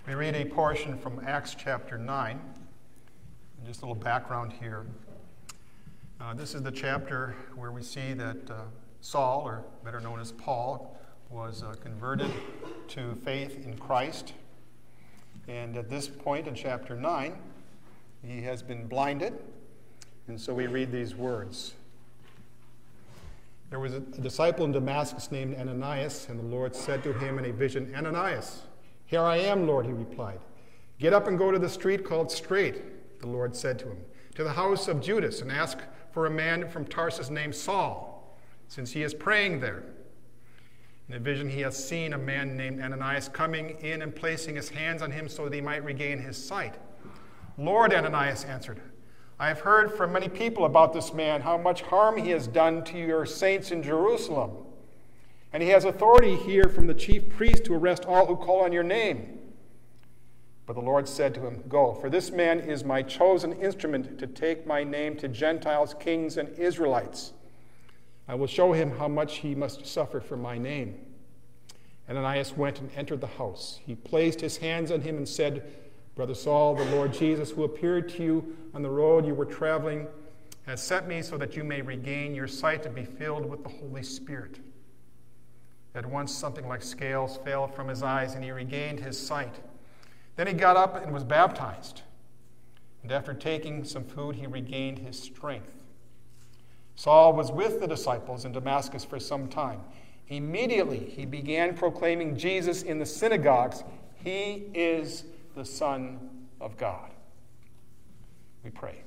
We read a portion from Acts chapter 9. Just a little background here. This is the chapter where we see that Saul, or better known as Paul, was converted to faith in Christ. And at this point in chapter 9, he has been blinded. And so we read these words. There was a disciple in Damascus named Ananias, and the Lord said to him in a vision, "Ananias." "Here I am, Lord," he replied. "Get up and go to the street called Straight," the Lord said to him, "to the house of Judas, and ask for a man from Tarsus named Saul, since he is praying there." In a vision he has seen a man named Ananias coming in and placing his hands on him so that he might regain his sight. "Lord," Ananias answered, "I have heard from many people about this man, how much harm he has done to your saints in Jerusalem. And he has authority here from the chief priest to arrest all who call on your name." But the Lord said to him, "Go, for this man is my chosen instrument to take my name to Gentiles, kings, and Israelites. I will show him how much he must suffer for my name." Ananias went and entered the house. He placed his hands on him and said, "Brother Saul, the Lord Jesus, who appeared to you on the road you were traveling, has sent me so that you may regain your sight and be filled with the Holy Spirit." At once something like scales fell from his eyes, and he regained his sight. Then he got up and was baptized. And after taking some food, he regained his strength. Saul was with the disciples in Damascus for some time. Immediately he began proclaiming Jesus in the synagogues. "He is the Son of God." We pray.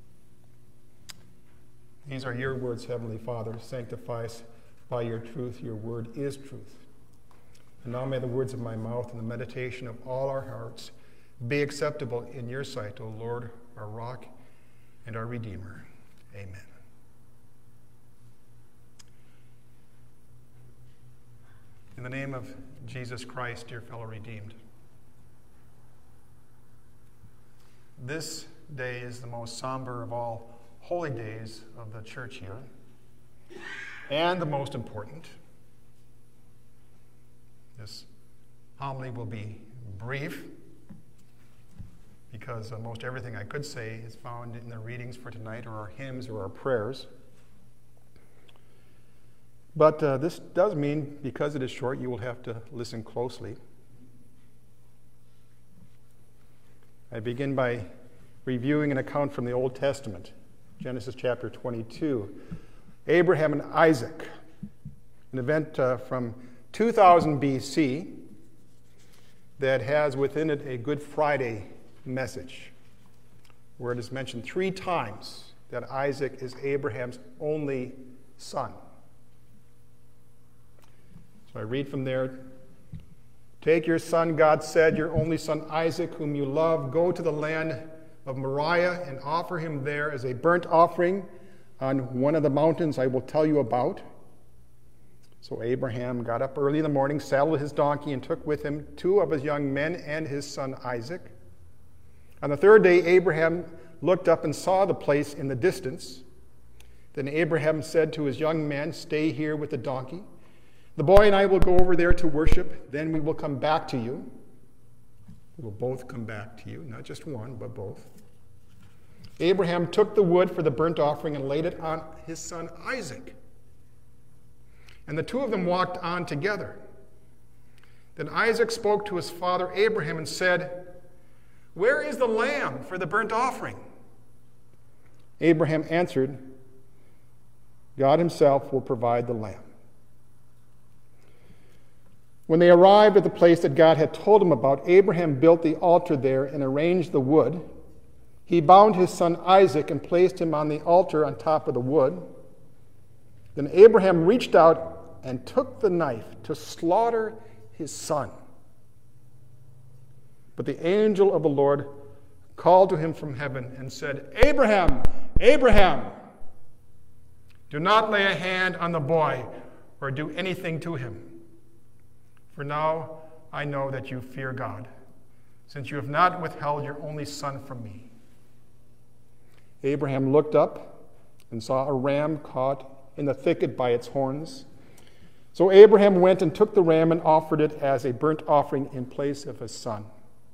These are your words, Heavenly Father. Sanctify us by your truth. Your word is truth. And now may the words of my mouth and the meditation of all our hearts be acceptable in your sight, O Lord, our rock and our Redeemer. Amen. In the name of Jesus Christ, dear fellow redeemed, this day is the most somber of all holy days of the church year, and the most important. This homily will be brief because most everything I could say is found in the readings for tonight or our hymns or our prayers. But this does mean, because it is short, you will have to listen closely. I begin by reviewing an account from the Old Testament, Genesis chapter 22. Abraham and Isaac, an event from 2000 BC that has within it a Good Friday message, where it is mentioned 3 times that Isaac is Abraham's only son. So I read from there. "Take your son," God said, "your only son Isaac, whom you love, go to the land of Moriah and offer him there as a burnt offering on one of the mountains I will tell you about." So Abraham got up early in the morning, saddled his donkey, and took with him 2 of his young men and his son Isaac. On the 3rd day, Abraham looked up and saw the place in the distance. Then Abraham said to his young men, "Stay here with the donkey. The boy and I will go over there to worship. Then we will come back to you." We will both come back to you, not just one, but both. Abraham took the wood for the burnt offering and laid it on his son Isaac. And the 2 of them walked on together. Then Isaac spoke to his father Abraham and said, "Where is the lamb for the burnt offering?" Abraham answered, "God himself will provide the lamb." When they arrived at the place that God had told him about, Abraham built the altar there and arranged the wood. He bound his son Isaac and placed him on the altar on top of the wood. Then Abraham reached out and took the knife to slaughter his son. But the angel of the Lord called to him from heaven and said, "Abraham, Abraham, do not lay a hand on the boy or do anything to him. For now I know that you fear God, since you have not withheld your only son from me." Abraham looked up and saw a ram caught in the thicket by its horns. So Abraham went and took the ram and offered it as a burnt offering in place of his son.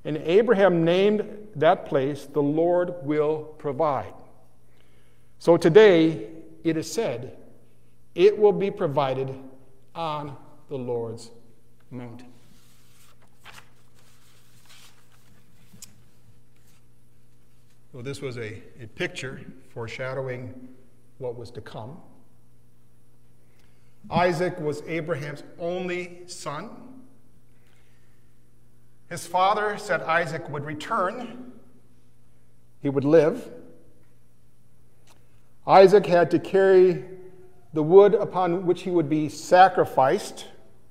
And Abraham named that place, "The Lord will provide." So today it is said, it will be provided on the Lord's mountain. Well, this was a picture foreshadowing what was to come. Isaac was Abraham's only son. His father said Isaac would return. He would live. Isaac had to carry the wood upon which he would be sacrificed.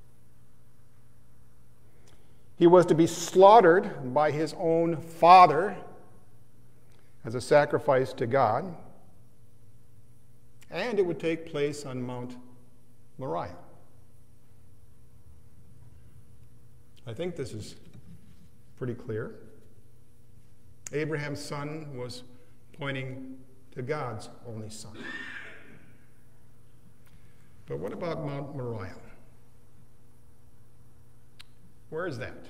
He was to be slaughtered by his own father as a sacrifice to God. And it would take place on Mount Moriah. I think this is pretty clear. Abraham's son was pointing to God's only son. But what about Mount Moriah? Where is that?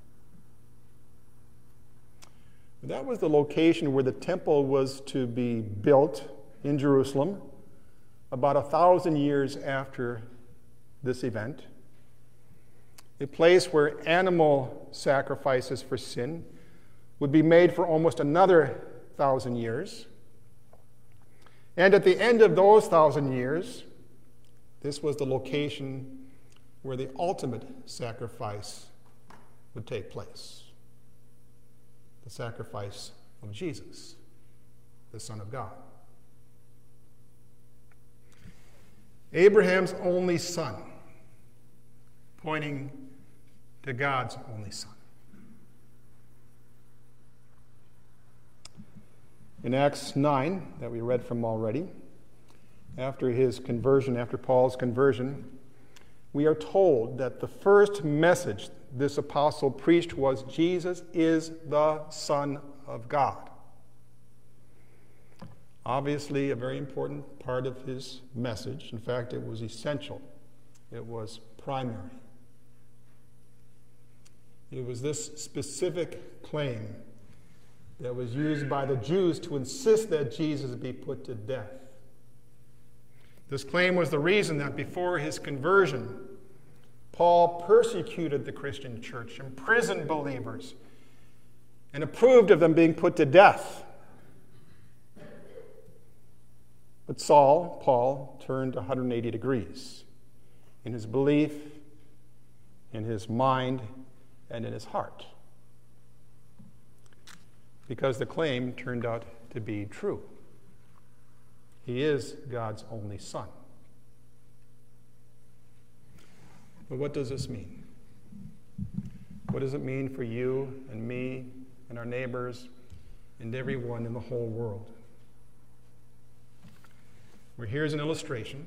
That was the location where the temple was to be built in Jerusalem about 1,000 years after this event. A place where animal sacrifices for sin would be made for almost another 1,000 years. And at the end of those 1,000 years, this was the location where the ultimate sacrifice would take place. The sacrifice of Jesus, the Son of God. Abraham's only son, pointing to God's only son. In Acts 9, that we read from already, after his conversion, after Paul's conversion, we are told that the first message this apostle preached was Jesus is the Son of God. Obviously, a very important part of his message. In fact, it was essential. It was primary. It was this specific claim that was used by the Jews to insist that Jesus be put to death. This claim was the reason that before his conversion, Paul persecuted the Christian church, imprisoned believers, and approved of them being put to death. But Paul, turned 180 degrees in his belief, in his mind, and in his heart, because the claim turned out to be true. He is God's only son. But what does this mean? What does it mean for you and me and our neighbors and everyone in the whole world? Well, here's an illustration.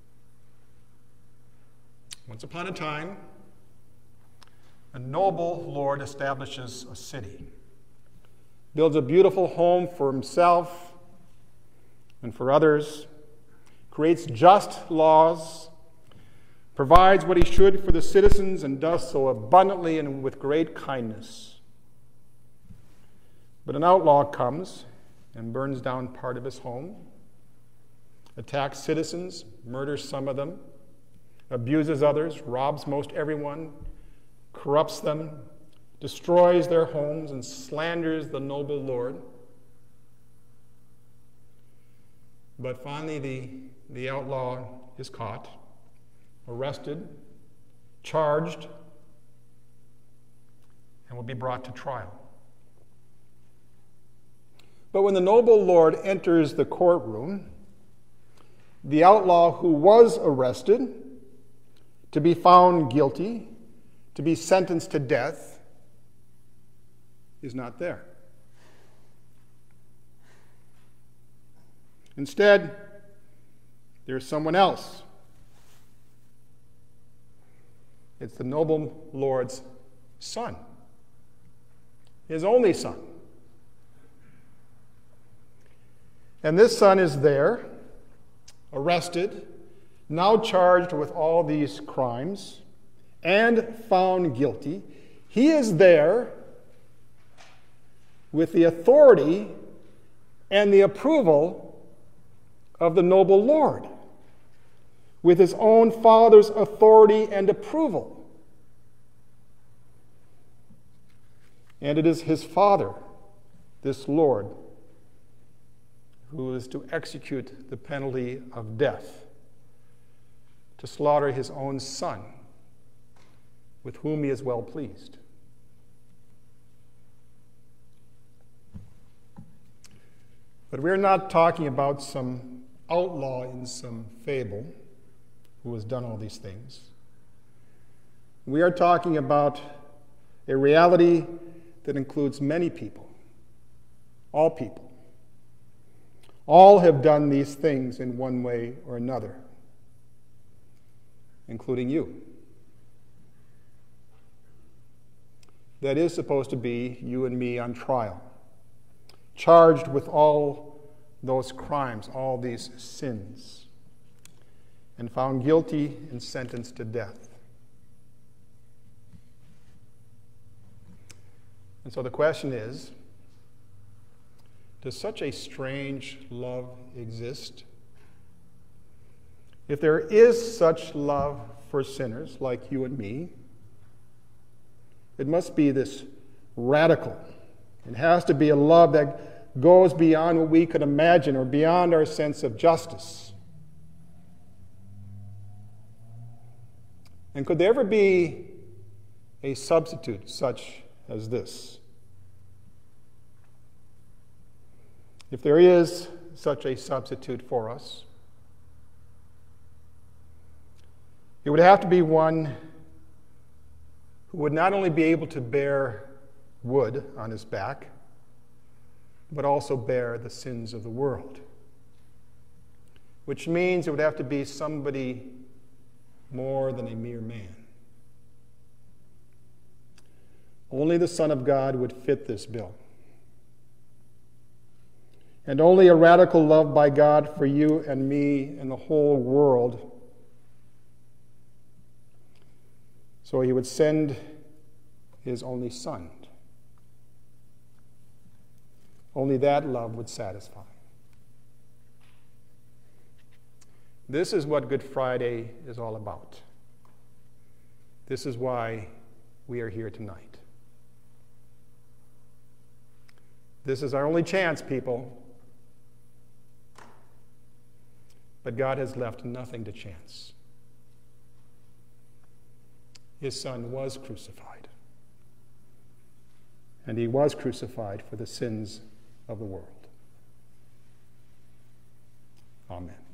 Once upon a time, a noble lord establishes a city, builds a beautiful home for himself and for others, creates just laws, provides what he should for the citizens, and does so abundantly and with great kindness. But an outlaw comes and burns down part of his home, attacks citizens, murders some of them, abuses others, robs most everyone, corrupts them, destroys their homes, and slanders the noble Lord. But finally, the outlaw is caught, arrested, charged, and will be brought to trial. But when the noble Lord enters the courtroom, the outlaw who was arrested, to be found guilty, to be sentenced to death, is not there. Instead, there's someone else. It's the noble Lord's son, his only son. And this son is there, arrested, now charged with all these crimes, and found guilty. He is there, with the authority and the approval of the noble Lord, with his own Father's authority and approval. And it is his Father, this Lord, who is to execute the penalty of death, to slaughter his own Son, with whom he is well pleased. But we're not talking about some outlaw in some fable who has done all these things. We are talking about a reality that includes many people, all people. All have done these things in one way or another, including you. That is supposed to be you and me on trial, charged with all those crimes, all these sins, and found guilty and sentenced to death. And so the question is, does such a strange love exist? If there is such love for sinners like you and me, it must be this radical. It has to be a love that goes beyond what we could imagine or beyond our sense of justice. And could there ever be a substitute such as this? If there is such a substitute for us, it would have to be one who would not only be able to bear wood on his back, but also bear the sins of the world. Which means it would have to be somebody more than a mere man. Only the Son of God would fit this bill. And only a radical love by God for you and me and the whole world. So he would send his only Son. Only that love would satisfy. This is what Good Friday is all about. This is why we are here tonight. This is our only chance, people. But God has left nothing to chance. His Son was crucified. And he was crucified for the sins of the world. Amen.